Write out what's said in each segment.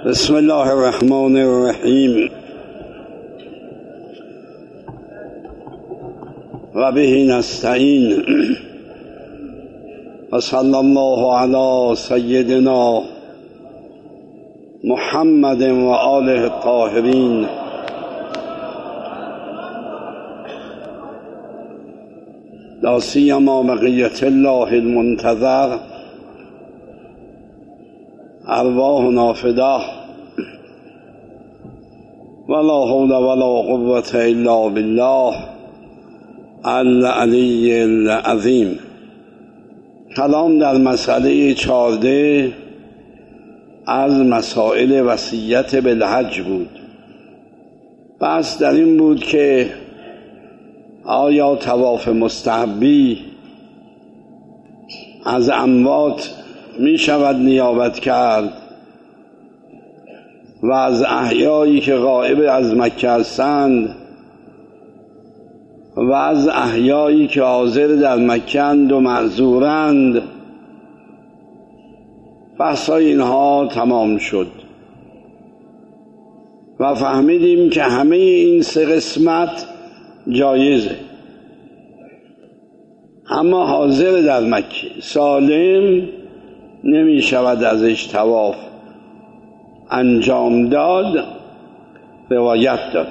بسم الله الرحمن الرحیم و به نستعین و صلی الله علی سیدنا محمد و آله الطاهرین. لا سیما بقیة الله المنتظر ارواحنا فداه ولا حول ولا قوة الا بالله العلی العظیم. کلام در مسئله 14 از مسائل وصیت بالحج بود. بحث در این بود که آیا طواف مستحبی از اموات می شود نیابت کرد و از احیایی که غایب از مکه هستند و از احیایی که حاضر در مکه اند و معذورند. بحثای اینها تمام شد و فهمیدیم که همه این سه قسمت جایزه، اما حاضر در مکه سالم نمی شود ازش طواف انجام داد، روایت داره.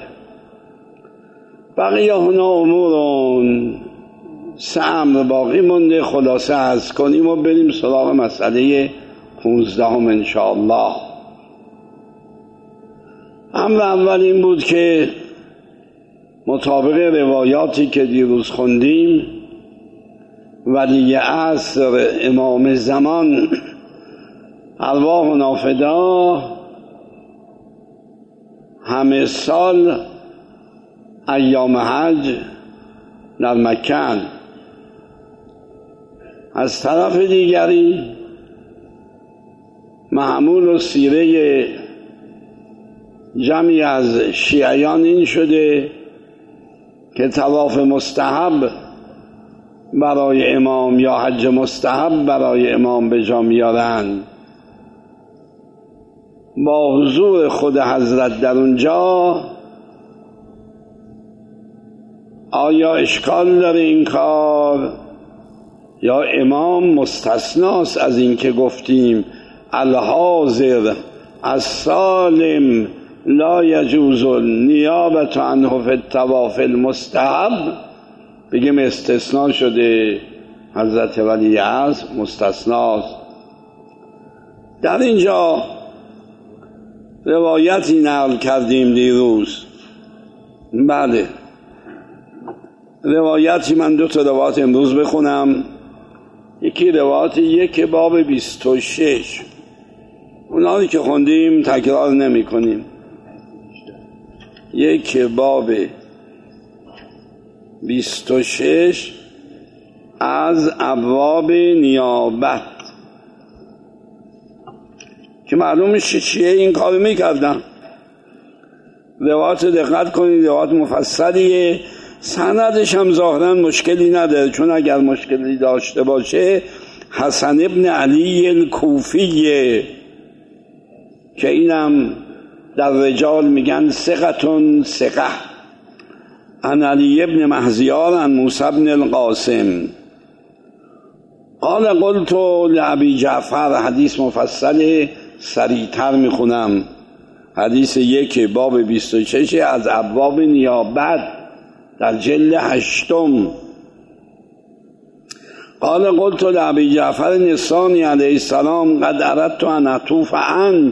بقیه هنا امورون سه امر باقی مونده، خلاصه عرض کنیم و بریم سراغ مسئله 15 انشاءالله. امر اول این بود که مطابق روایاتی که دیروز خوندیم ولی عصر امام زمان ارواحنا فداه همه سال ایام حج در مکه. از طرف دیگری معمول و سیره جمعی از شیعیان این شده که طواف مستحب برای امام یا حج مستحب برای امام به جا میارن. با حضور خود حضرت در اونجا آیا اشکال داره این کار یا امام مستثناست از این که گفتیم الحاضر السالم لا یجوز نیابت عنه فی الطواف المستحب؟ بگیم استثناء شده، حضرت ولی عصر مستثناست. در اینجا روایتی نقل کردیم دیروز. بله، روایتی من 2 روایت امروز بخونم. یکی روایت 1 باب 26، اونایی که خوندیم تکرار نمی کنیم. 1 باب 26 از ابواب نیابت که معلوم میشه چیه این کارو میکردن. روایت دقت کنید، روایت مفصلیه، سندش هم ظاهرا مشکلی نداره، چون اگر مشکلی داشته باشه حسن ابن علی الکوفیه که اینم در رجال میگن ثقتون ثقه، عن علی ابن مهزیار عن موسی بن القاسم قال قلت لابی جعفر. حدیث مفصل، سریعتر میخونم. حدیث 1 باب 26 از ابواب نیابت در جلد 8. قال قلت لابی جعفر الثانی علیه السلام قد اردت ان اطوف عنک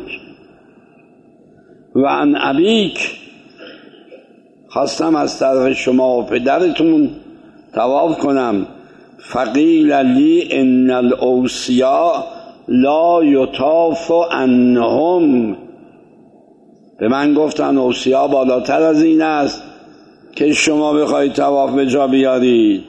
و عن ابیک، خواستم از طرف شما و پدرتون طواف کنم. فقیل لی ان الاوصیاء لا یطاف عنهم، به من گفتن اوصیا بالاتر از این است که شما بخواید طواف به جا بیارید.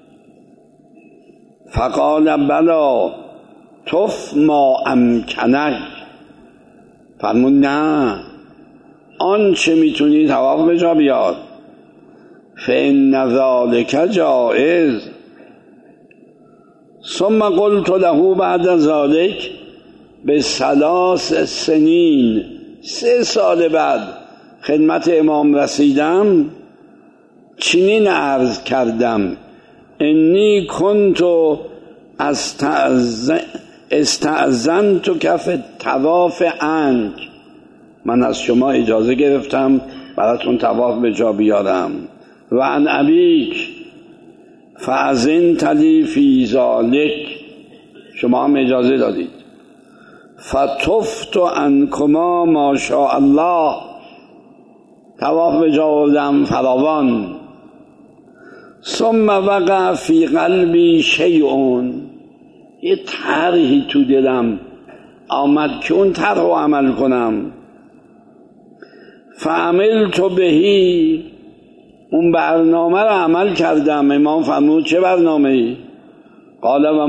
فقال بلا طف ما امکنک، فرمود نه، آن چه میتونی طواف به جا بیار. فإن ذلك جائز. ثم قلت له بعد ذلك به 3 سنین 3 سال بعد خدمت امام رسیدم، چنین عرض کردم: انی کنتو استأذنتک فی الطواف عنک، من از شما اجازه گرفتم براتون طواف به جا بیارم. و عن ابیک فاذنت لی فی ذلک، شما هم اجازه دادید. فطفت عنکما ما شاء الله، طواف به جا آوردم فراوان. ثم وقع فی قلبی شیء، یه طرحی تو دلم آمد که اون طرح رو عمل کنم. فعملت بهی، اون برنامه رو عمل کردم. امام فرمود چه برنامه‌ای؟ قال و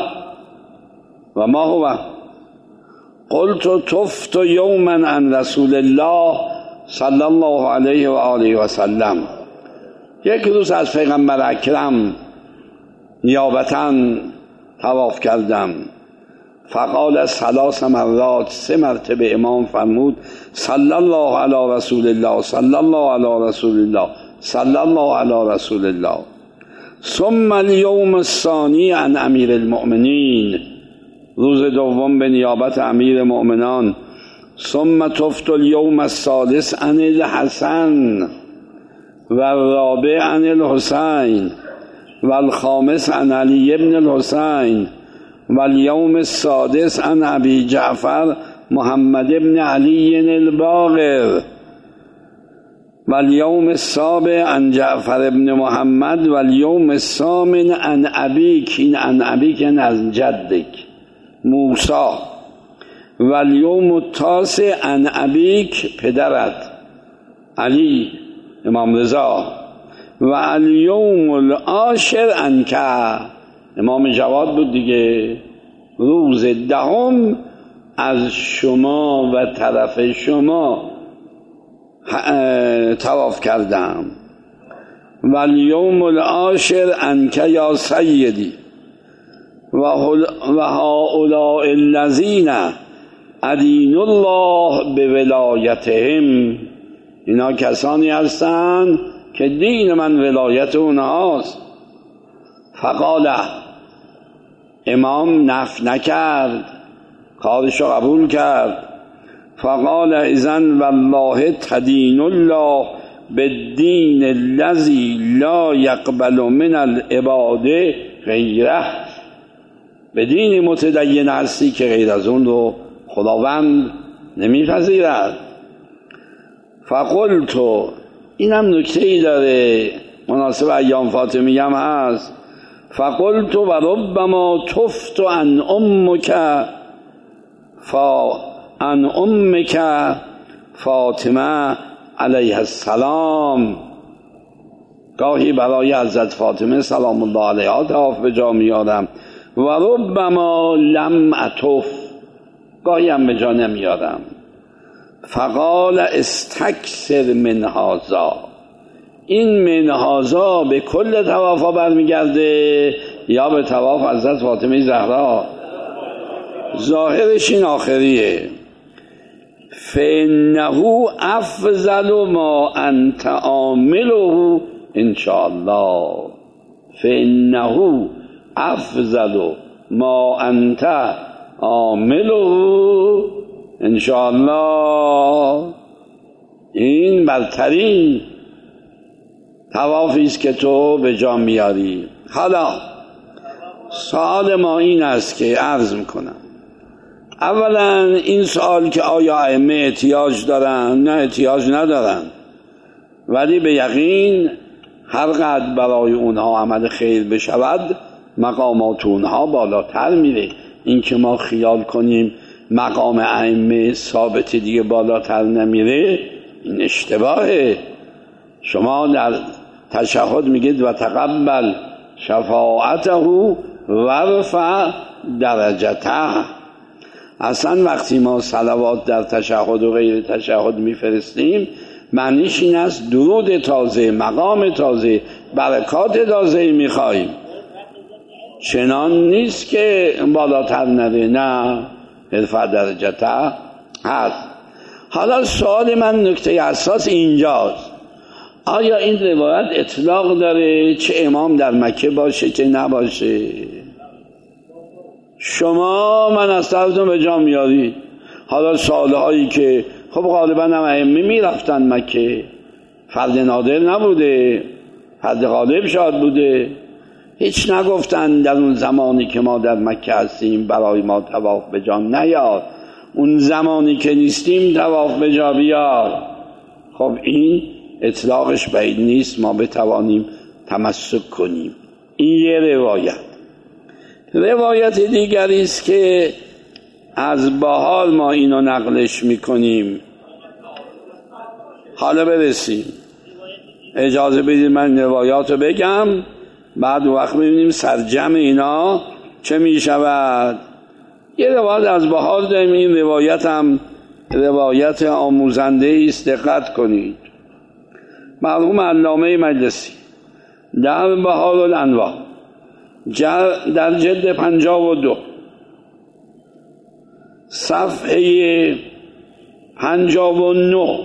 ما هو قلت طفت یوما عن رسول الله صلی الله علیه و آله و سلم، یک روز از پیغمبر اکرم نیابتاً طواف کردم. فقال 3 مرات، 3 مرتبه امام فرمود صلی الله علی رسول الله، صلی الله علی رسول الله، صلی الله علی رسول الله. ثم اليوم الثانی عن امیر المؤمنین، روز دوم به نیابت امیر مؤمنان. ثم طفت اليوم الثالث عن الحسن و الرابع عن الحسین و الخامس عن علی بن الحسین و اليوم السادس عن ابی جعفر محمد بن علی الباقر و اليوم السابع عن جعفر بن محمد و اليوم الثامن عن ابیک، این عن ابیک از جدک موسی، و اليوم التاسع عن ابیک پدرت علی امام رضا، و الیوم العاشر عنک، امام جواد بود دیگه، روز 10 از شما و طرف شما طواف کردم. و الیوم العاشر عنک یا سیدی و هؤلاء الذین ادین الله بولایتهم، اینا کسانی هستند که دین من ولایت اونهاست. فقال، امام نفی نکرد، کارشو قبول کرد. فقال اذن والله تدین الله بالدین الذی لا یقبل من العباد غیره، به دین متدین هستی که غیر از اون رو خداوند نمیپذیرد. فقلت، اینم نکته‌ای داره مناسب ایام فاطمیه هم هست. فقلت و ربما طفت عن امک فاطمه علیه السلام، گاهی برای حضرت فاطمه سلام الله علیها طواف به جا میارم. و ربما لم اطف، گاهی هم به جا نمیارم. فقال استکثر من هذا، این من هذا به کل طوافا برمیگرده یا به طواف حضرت فاطمه زهرا؟ ظاهرش این آخریه. فانه افضل ما انت عامله ان شاء الله، فانه افضل ما انت عامله ان شاء الله، این برترین طوافی است که تو به جا میاری. حالا سوال ما این است که عرض میکنم، اولا این سوال که آیا ائمه احتیاج دارن؟ نه احتیاج ندارن، ولی به یقین هر قدر برای اونها عمل خیر بشود مقامات اونها بالاتر میره. این که ما خیال کنیم مقام ائمه ثابت دیگه بالاتر نمیره، این اشتباهه. شما در تشهد میگید و تقبل شفاعته و رفع درجته. اصلا وقتی ما صلوات در تشهد و غیر تشهد میفرستیم معنیش این است درود تازه، مقام تازه، برکات تازه میخواییم. چنان نیست که بالاتر نره، نه، رفع درجته هست. حالا سوال من نکته اساس اینجاست، آیا این روایت اطلاق داره چه امام در مکه باشه چه نباشه؟ شما من از طرفتون به جا میارید. حالا سالهایی که خب غالبا هم ائمه میرفتن مکه، فرد نادر نبوده، فرد غالب شاید بوده، هیچ نگفتن در اون زمانی که ما در مکه هستیم برای ما طواف به جا نیار، اون زمانی که نیستیم طواف به جا بیار. خب این اطلاقش بعید نیست ما بتوانیم تمسک کنیم. این یه روایت. روایت دیگری است که از بهار ما اینو نقلش میکنیم. حالا برسیم، اجازه بدید من روایاتو بگم، بعد وقت ببینیم سرجم اینا چه میشود. یه روایت از بهار داریم، این روایت هم روایت آموزنده است، دقت کنید. مرحوم علامه مجلسی در بهار الانوار در جلد 52 صفحه 59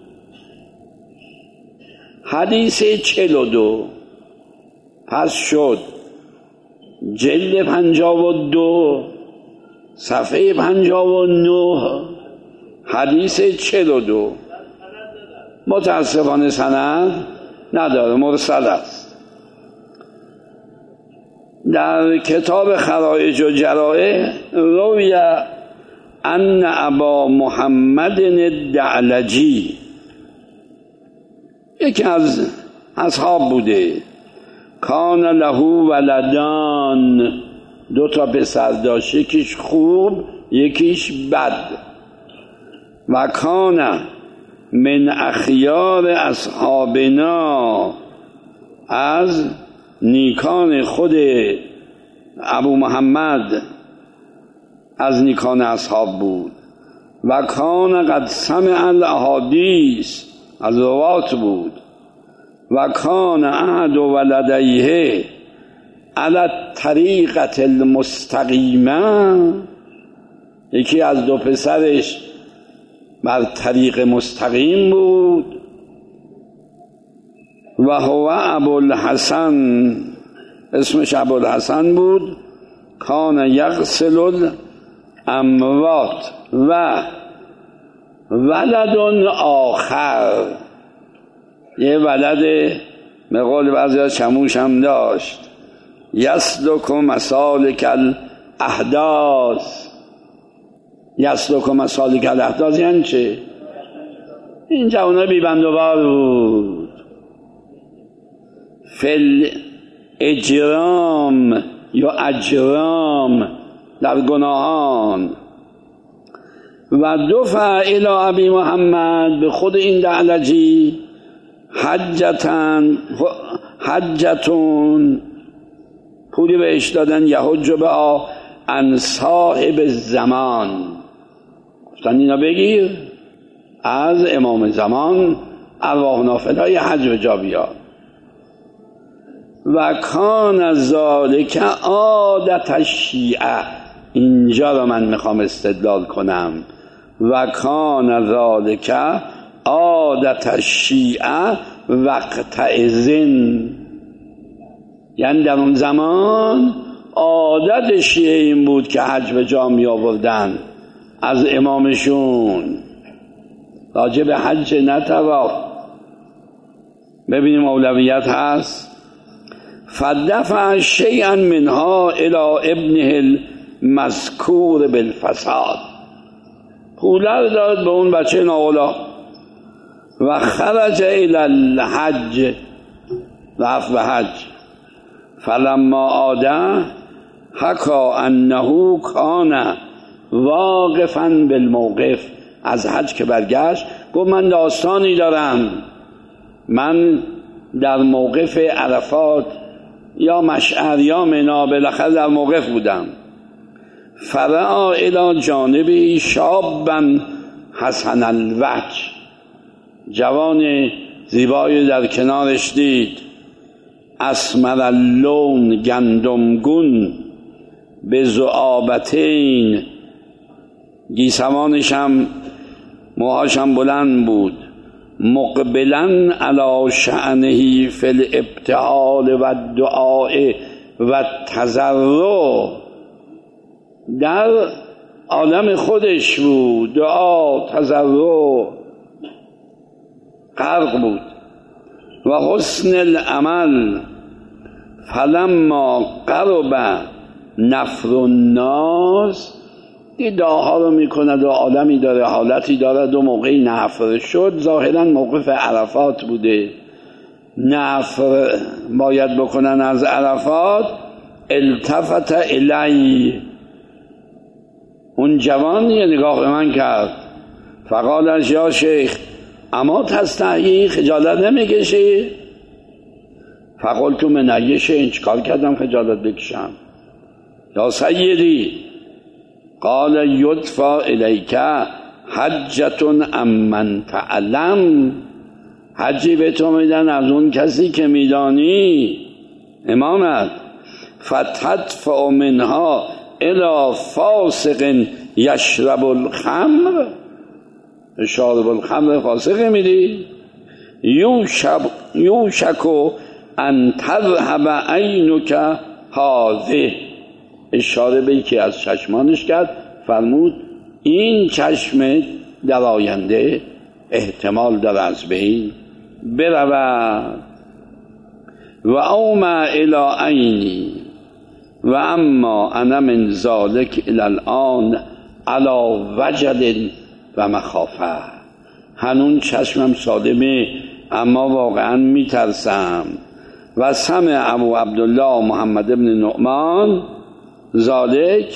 حدیث 42 پس شد جلد 52 صفحه 59 حدیث 42 متاسفانه سند نداره، مرسل است. در کتاب خرائج و جرائح روی ان ابا محمد الدعلجی یکی از اصحاب بوده، کان له ولدان، 2 پسر داشت، یکیش خوب یکیش بد. و کان من اخیار اصحابنا، از نیکان خود ابو محمد از نیکان اصحاب بود. و کان قد سمع الاحادیث، از روات بود. و کان احد ولدیه علی الطریقة المستقیمه، یکی از 2 پسرش بر طریق مستقیم بود. و هو ابوالحسن، اسمش ابوالحسن بود. کان یغسل الاموات. و ولد آخر، یه ولد به قول بعضی چموش هم داشت، یسلک مسالک الاحداث. یسلک مسالک الاحداث یعنی چه؟ این جوانه بیبندوبار بود، فل اجرام یا اجرام، در گناهان. و دفع الی ابی محمد، به خود این دعلجی، حجتون پولی بهش دادن، یحج به عن صاحب زمان، گفتن اینا بگیر از امام زمان ارواح نافلای حج به جا بیار. و کان ذالک عادت الشیعه، اینجا رو من میخوام استدلال کنم. و کان ذالک عادت الشیعه وقت اذن، یعنی در اون زمان عادت شیعه این بود که حج به جا می آوردن از امامشون، راجع به حج نه طواف. ببینیم اولویت هست. فدفع شیئا منها الى ابنه المذکور بالفساد، پوله داد به اون بچه ناولا. و خرج الى الحج، رفت به حج. فلما عاد حکا انه کان واقفا بالموقف، از حج که برگشت گفت من داستانی دارم، من در موقف عرفات یا مشعر یا منا بالاخره در موقف بودم. فرعا الی جانبی شابا حسن الوجه، جوان زیبایی در کنارش دید، اسمر اللون، گندمگون، به ذؤابتین، گیسوانش هم موهاشم بلند بود. مقبلا علی شأنه فی الابتهال و الدعاء و تضرع، در عالم خودش بود، دعا تضرع غرق بود. و حسن العمل فلما قرب نفر الناس، این دعاها رو میکند و عالمی داره، حالتی دارد و موقعی نفر شد، ظاهرا موقف عرفات بوده، نفر باید بکنن از عرفات، التفت الی، اون جوان یه نگاه به من کرد، فقالش یا شیخ اما تستحیی، خجالت نمیکشی؟ فقلت من ای شیء، چیکار کردم خجالت بکشم؟ یا سیدی، قال یدفع الیک حجة عمن تعلم، حجی به تو میدن از اون کسی که میدانی. امامت فتدفع منها الی فاسق یشرب الخمر، شارب الخمر فاسق میدی. یوشک ان تذهب عینک هذه، اشاره به یکی از چشمانش کرد، فرمود این چشم در آینده احتمال داره از بین برود. و اومع الی عینی و اما انا من ذلک الی الان علی وجل و مخافه، هنون چشمم سالمه اما واقعا میترسم. و سمع ابو عبدالله محمد بن نعمان ذالک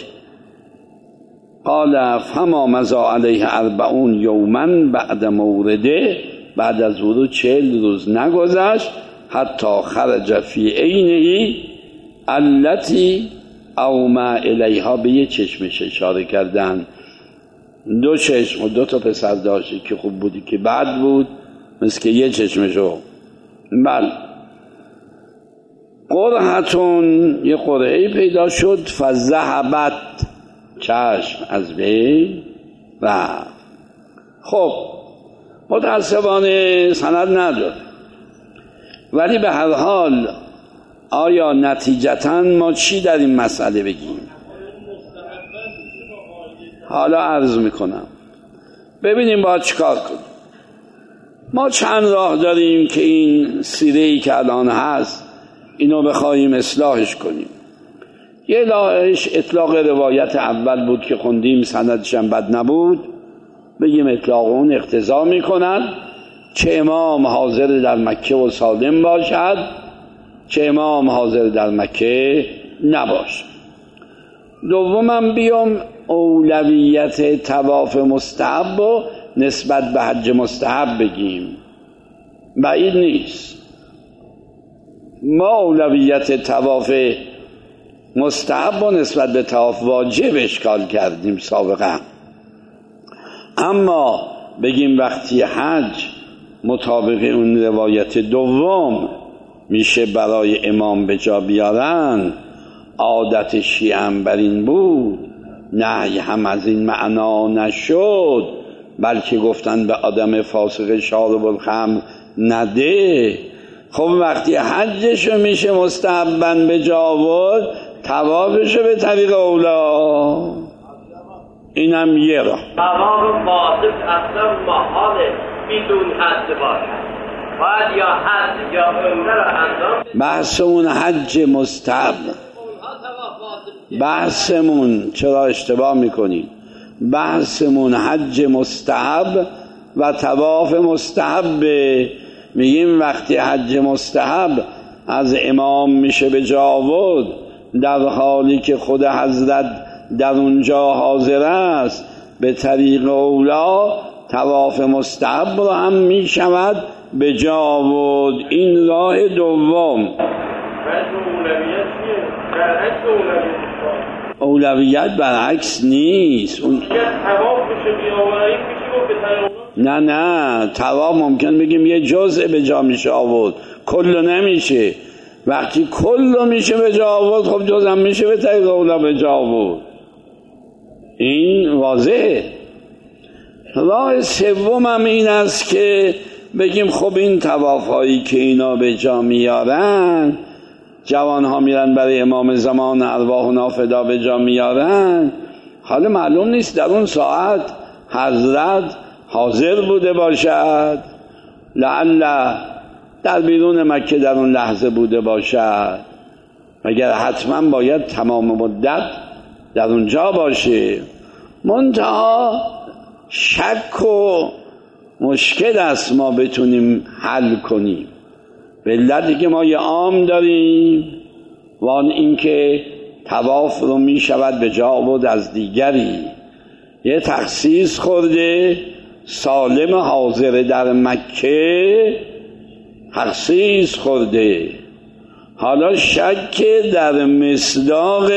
قال فما مضى علیه 40 یوما بعد مورده، بعد از ورود 40 روز نگذشت حتی خرج فی عینه التی اومع الیها، به یه چشمش اشاره کردن، 2 چشم و 2 تا پسر داشتی که خوب بودی که بد بود، مثل که یه چشمشو. بله قرحتون، یه قرعه‌ای پیدا شد، فذهبت، چشم از بین رفت. خب متاسفانه سند نداره، ولی به هر حال آیا نتیجتاً ما چی در این مسئله بگیم؟ حالا عرض میکنم، ببینیم باید چیکار کنیم. ما چند راه داریم که این سیره‌ای که الان هست اینو بخوایم اصلاحش کنیم. یه راهش اطلاق روایت اول بود که خوندیم، سندش هم بد نبود، بگیم اطلاق اون اقتضا میکند چه امام حاضر در مکه و سالم باشد، چه امام حاضر در مکه نباشد. دومم بیام اولویت طواف مستحب و نسبت به حج مستحب بگیم، بعید نیست. ما اولویت طواف مستحب و نسبت به طواف واجب اشکال کردیم سابقا، اما بگیم وقتی حج مطابق اون روایت دوم میشه برای امام به جا بیارن، عادت شیعه هم بر این بود، نهی هم از این معنا نشد، بلکه گفتن به آدم فاسق شارب الخمر نده. خب وقتی حجشو میشه مستحباً به جا آورد، طوافشو به طریق اولا، اینم یه راه. طواف واجب اصلا محاله بدون حج باشد، باید یا حج یا عمره را انجام بدید. بحثمون حج مستحب، بحثمون چرا اشتباه میکنید، بحثمون حج مستحب و طواف مستحب. میگیم وقتی حج مستحب از امام میشه به جا آورد، در حالی که خود حضرت در اونجا حاضر است، به طریق اولا طواف مستحب رو هم میشود به جا آورد. این راه دوم. اولویت برعکس نیست. نه طواف ممکن بگیم یه جزء به جا میشه آورد، کل نمیشه. وقتی کل میشه به جا آورد، خب جزء هم میشه به طریق اولا به جا آورد. این واضحه. راه سوم هم این است که بگیم خب این طواف هایی که اینا به جا میارن، جوان ها میرن برای امام زمان، ارواح و نافدا به جا میارن، حالا معلوم نیست در اون ساعت حضرت حاضر بوده باشد، لعل در بیرون مکه در اون لحظه بوده باشد، مگر حتما باید تمام مدت در اونجا باشه. منتها شک و مشکل است ما بتونیم حل کنیم. به علتی که ما یه عام داریم و آن اینکه طواف رو می شود به جا بود از دیگری، یه تخصیص خورده سالم حاضر در مکه تخصیص خورده. حالا شک در مصداق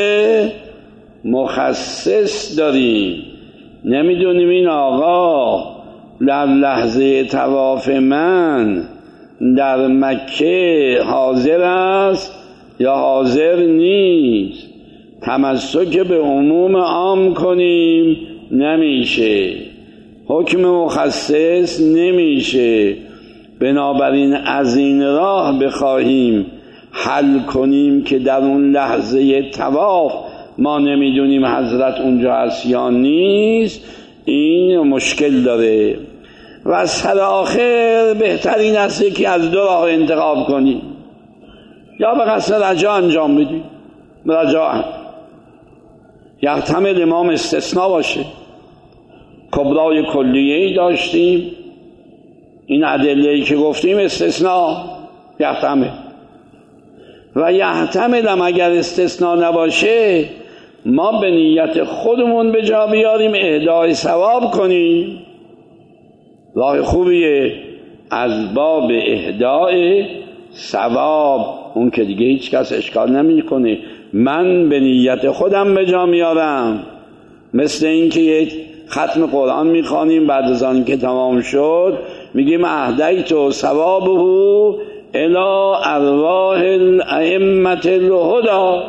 مخصص داریم، نمیدونیم این آقا در لحظه طواف من در مکه حاضر است یا حاضر نیست. تمسک به عموم عام کنیم نمیشه، حکم مخصص نمیشه. بنابراین از این راه بخواهیم حل کنیم که در اون لحظه طواف ما نمیدونیم حضرت اونجا هست یا نیست، این مشکل داره. و سر آخر بهترین است که از دو راه انتخاب کنیم، یا به قصد رجاء انجام بدیم، رجاء یحتمل امام استثناء باشه. کبرای کلیه‌ای داشتیم، این ادله‌ای که گفتیم استثناء یحتمل، و یحتمل هم اگر استثناء نباشه ما به نیت خودمون به جا بیاریم، اهدای ثواب کنیم. راه خوبیه از باب اهدای ثواب، اون که دیگه هیچ کس اشکال نمی کنه، من به نیت خودم به جا میارم. مثل این که یک ختم قرآن میخوانیم، بعد از آن که تمام شد میگیم اهدیت ثوابه الی ارواح الائمة الهدی.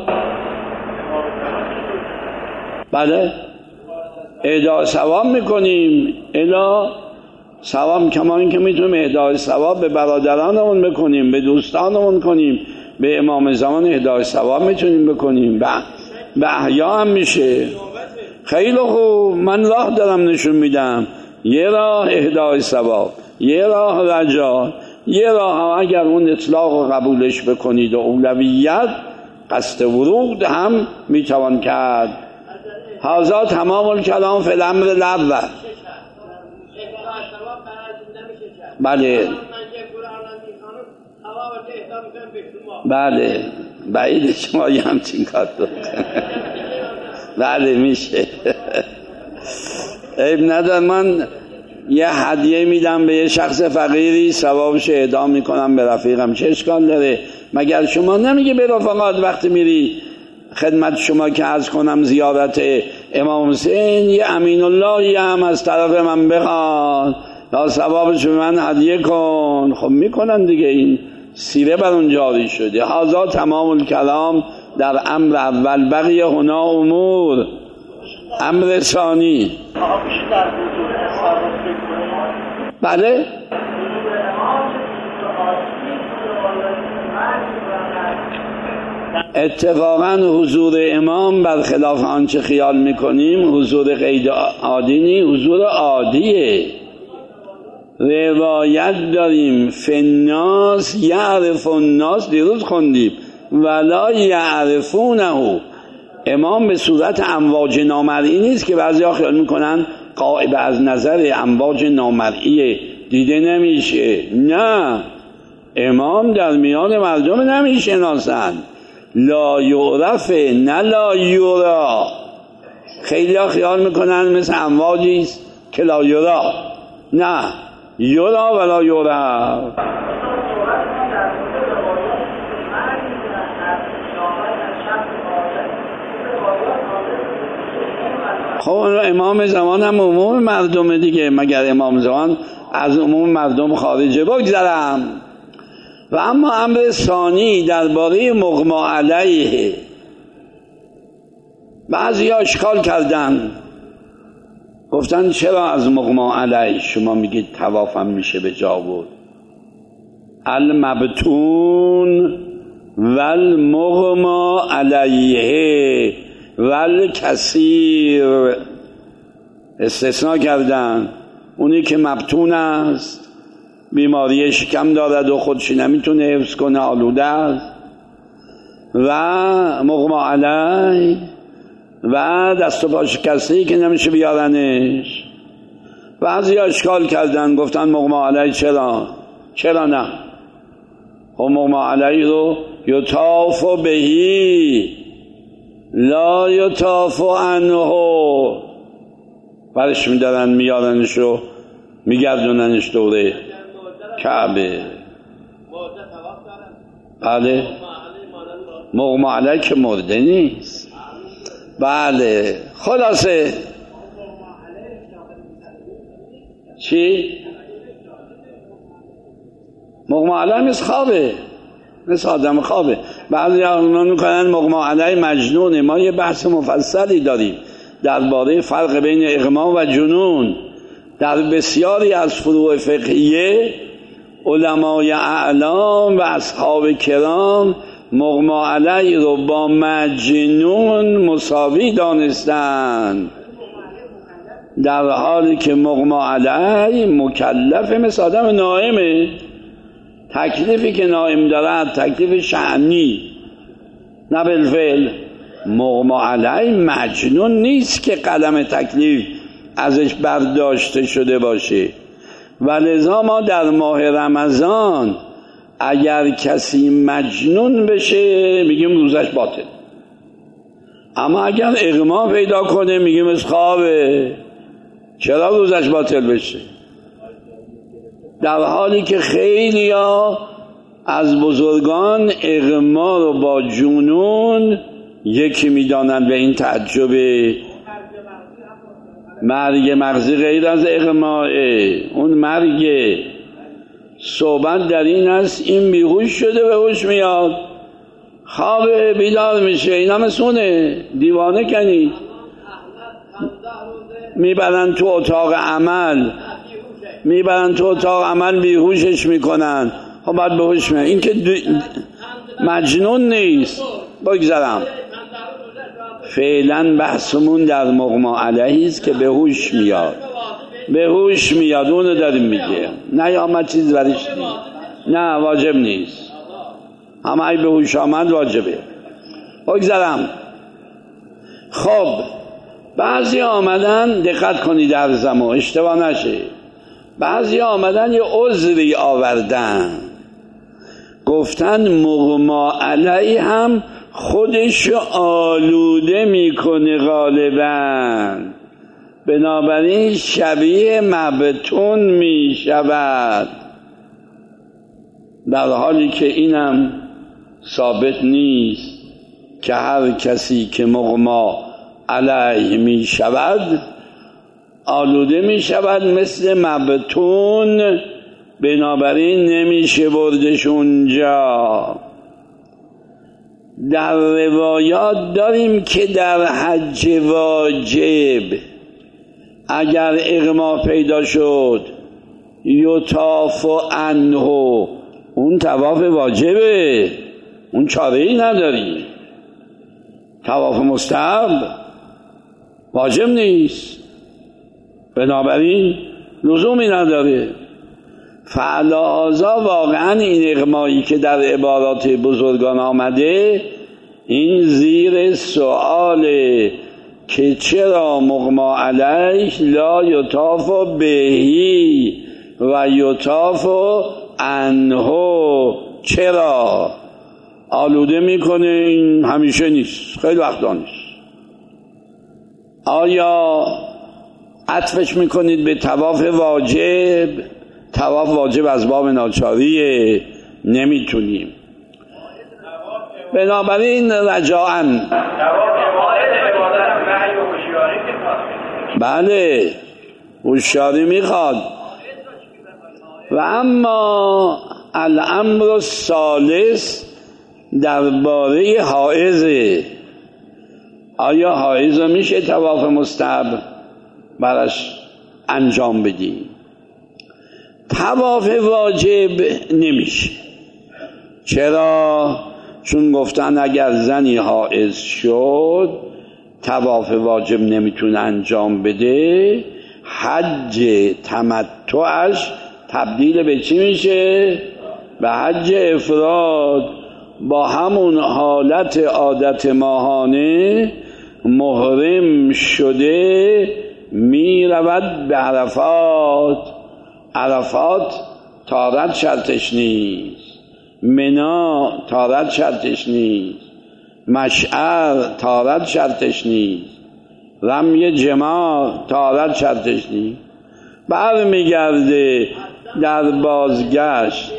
بله اهدای ثواب میکنیم، الی ثواب، کما این که میتونیم اهدای ثواب به برادرانمون بکنیم، به دوستانمون کنیم، به امام زمان اهدای ثواب میتونیم بکنیم، به احیا هم میشه. خیلی خوب، من راه دارم نشون میدم، یه راه اهدای ثواب، یه راه رجا، یه راه اگر اون اطلاق و قبولش بکنید و اولویت قصد ورود هم میتوان کرد. هذا تمام الکلام فی الامر الاول. بله بله بعید شما یه همچین کار کنید. بله میشه. عیب نداره، من یه هدیه میدم به یه شخص فقیری، ثوابش اهدا میکنم به رفیقم، چه اشکال داره؟ مگر شما نمیگه به رفقات وقتی میری خدمت شما که عرض کنم زیارت امام حسین یه امین الله هم از طرف من بخواد یا ثوابش به من هدیه کن؟ خب میکنن دیگه، این سیره بر اون جاری شده. هذا تمام الکلام در امر اول، بقیه هنا امور. امر ثانی، بله اتفاقا حضور امام برخلاف آنچه خیال میکنیم حضور غیر عادی نی، حضور عادیه. روایت داریم فناس یعرف الناس، دیروز خوندیم ولا یعرفونه. امام به صورت امواج نامرئی نیست که بعضیا خیال میکنن غائب از نظر، امواج نامرئی دیده نمیشه. نه، امام در میان مردم نمیشناسن، لا یعرف نه لا یورا. خیلی ها خیال میکنن مثل امواجی است که لا یورا، نه، یورا ولا یورا. خب امام زمان هم عموم مردم دیگه، مگر امام زمان از عموم مردم خارجه بگذرم. و اما امر ثانی درباره مغما علیه، بعضی ها اشکال کردن، گفتن چرا از مغما علیه شما میگید طوافم میشه به جا بود؟ المبتون والمغما علیه والکثیر استثناء کردن. اونی که مبتون است، بیماری شکم دارد و خودش نمیتونه حفظ کنه، آلوده است، و مغما علیه و دست و پا شکسته که نمیشه بیارنش. بعضی اشکال کردن گفتن مغما علیه چرا نه؟ خب مغما علیه رو یطاف بهی لا یطاف عنه، برش میدارن میارنش رو میگردوننش دوره کعبه. بله مغما علیه که مرده نیست. بله خلاصه چی؟ مغما علیه مثل خوابه، مثل آدم خوابه. بعضی اونا میکنن مغما علیه مجنونه. ما یه بحث مفصلی داریم درباره فرق بین اغما و جنون. در بسیاری از فروع فقهیه علمای اعلام و اصحاب کرام مغما علیه رو با مجنون مساوی دانستند، در حالی که مغما علیه مکلفه، مثل آدم نائمه. تکلیفی که نائم دارد تکلیف شأنی نه بالفعل. مغما علیه مجنون نیست که قلم تکلیف ازش برداشته شده باشه. و لذا ما در ماه رمضان اگر کسی مجنون بشه میگیم روزش باطل، اما اگر اغما پیدا کنه میگیم از خوابه. چرا روزش باطل بشه؟ در حالی که خیلی ها از بزرگان اغما رو با جنون یکی میدانند. به این تعجبه مرگ مغزی غیر از اغماه، اون مرگ صحبت در این است این بیهوش شده به هوش میاد، خواب بیدار میشه. اینا مسونه دیوانه کنید، میبرن تو اتاق عمل بیهوشش میکنن. خب بعد به هوش میاد. این که مجنون نیست. بگذارم فعلا بحثمون در مغما علیه است که به هوش میاد. اونو داریم میگه. نه یا چیز ورش نیست، نه واجب نیست، اما ای به هوش آمد واجبه. بگذارم. خب بعضی آمدن، دقت کنید در زمان اشتباه نشه، بعضی آمدن یه عذری آوردن، گفتن مغما علیه هم خودش آلوده میکنه غالبا، بنابراین شبیه مبتون میشود، در حالی که اینم ثابت نیست که هر کسی که مغما علیه میشود آلوده میشود مثل مبتون، بنابراین نمیشه بردش اونجا. در روایات داریم که در حج واجب اگر اغما پیدا شد یطاف عنه، اون طواف واجبه، اون چاره‌ای نداری. طواف مستحب واجب نیست، بنابراین لزومی نداره. فعلاوه واقعا این اغمایی که در عبارات بزرگان آمده این زیر سؤاله که چرا مغما علیه لا یطاف بهی و یطاف عنه، چرا آلوده میکنه؟ این همیشه نیست، خیلی وقتا نیست. آیا عطفش میکنید به طواف واجب؟ طواف واجب از باب ناچاریه، نمیتونیم. بنابراین رجاعاً بله هوشیاری میخواد. و اما الامر الثالث درباره حائض، آیا حائض میشه طواف مستحب براش انجام بدی. طواف واجب نمیشه. چرا؟ چون گفتن اگر زنی حائض شد طواف واجب نمیتونه انجام بده، حج تمتعش تبدیل به چی میشه؟ به حج افراد. با همون حالت عادت ماهانه محرم شده میرود به عرفات. عرفات طهارت شرطش نیست، منا طهارت شرطش نیست، مشعر طهارت شرطش نیست، رمی جماع طهارت شرطش نیست. برمیگرده در بازگشت.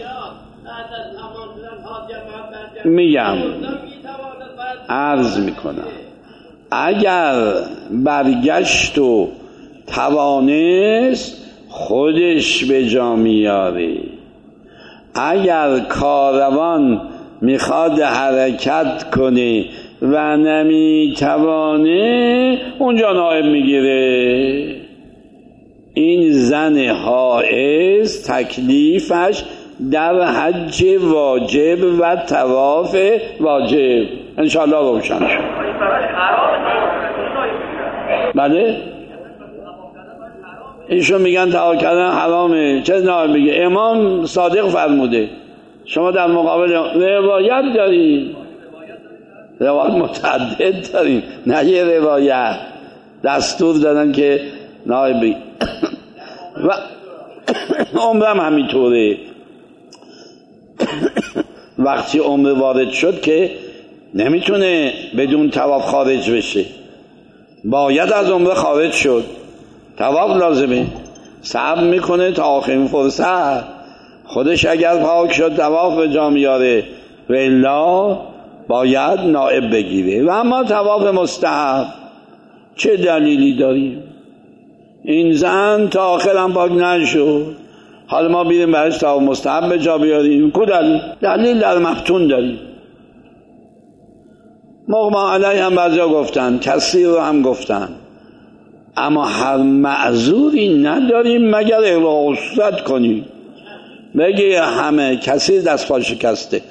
میگم عرض میکنم اگر برگشت و توانست خودش به جا میاره. اگر کاروان میخواد حرکت کنه و نمیتوانه اونجا نائب میگیره. این زن حائض تکلیفش در حج واجب و طواف واجب انشاءالله روشن شد. بله ایشون میگن طواف کردن حرامه. چه نائب میگه؟ امام صادق فرموده. شما در مقابل روایت دارید، روایت متعدد دارید، نه یه روایت. دستور دادن که نائبی و عمرم همینطوره. وقتی عمر وارد شد که نمیتونه بدون طواف خارج بشه، باید از عمر خارج شد، طواف لازمه، صبر میکنه تا آخرین فرصت. خودش اگر پاک شد طواف به جا میاره و الا باید نائب بگیره. و اما طواف مستحب چه دلیلی داریم؟ این زن تا آخرم پاک نشد، حالا ما بیریم برش طواف مستحب به جا بیاریم. کدوم دلیل در مفتون داریم؟ مغمى علیه هم بعضی ها گفتن، کثیر رو هم گفتن، اما هر معذوری نداریم مگر اغراق کنیم. بگه همه کثیر دست پا شکسته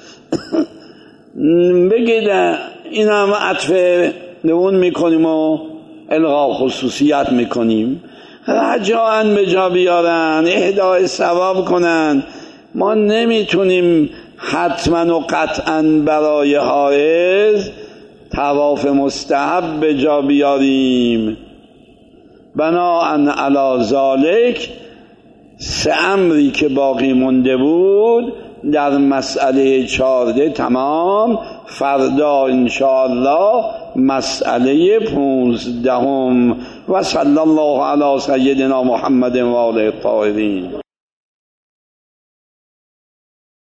بگه این هم عطف نمون میکنیم و الغا خصوصیت میکنیم، رجاءً به جا بیارن، اهدای ثواب کنن. ما نمیتونیم حتما و قطعا برای حائض طواف مستحب به جا بیاریم. بناءً علی ذالک 3 امری که باقی مونده بود در مسئله 14 تمام. فردا انشاءالله مسئله 15 و صلی الله علی سیدنا محمد و آله الطاهرین.